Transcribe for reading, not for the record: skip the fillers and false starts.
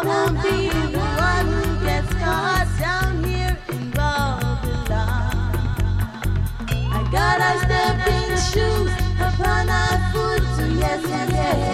won't be the one who gets caught down here in Babylon. I got our stepping shoes upon our foot, so yes, yes, yes.